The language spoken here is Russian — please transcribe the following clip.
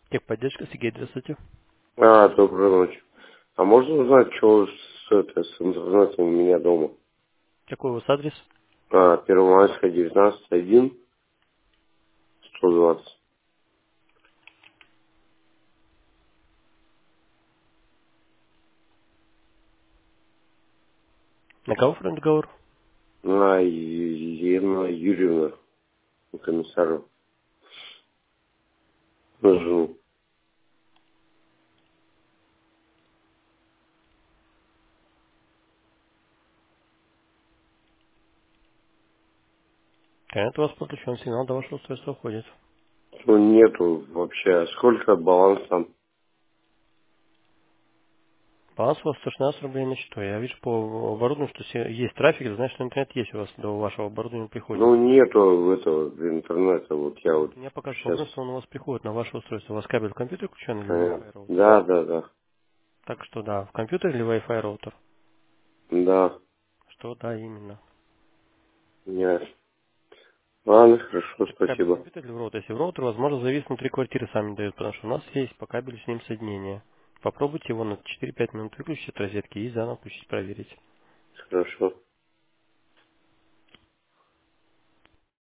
Техподдержка, Сергей, здравствуйте. Доброй ночи. А можно узнать, что с интернетом у меня дома? Какой у вас адрес? Первомайская, 19, 120. На кого разговор? Елена Юрьевна, комиссару, на жену. Конечно, у вас подключен сигнал до вашего устройства уходит. Ну, нету вообще. Сколько баланс там? Баланс у вас 116 рублей на счету. Я вижу по оборудованию, что есть трафик, это значит, что интернет есть у вас, до вашего оборудования приходит. Ну, нету этого интернета. Вот я Вот вот у меня пока что сейчас... обнаружил, что он у вас приходит на ваше устройство. У вас кабель в компьютер включен или Wi-Fi роутер? Да, да, да. Так что да, в компьютер или Wi-Fi роутер? Да. Что да, именно. Ясно. Ладно, хорошо, Это кабель в спасибо. компьютер или в роутер? Если в роутер, возможно, завис внутри квартиры сами дают, потому что у нас есть по кабелю с ним соединение. Попробуйте его на 4-5 минут выключить от розетки и заново включить, проверить. Хорошо.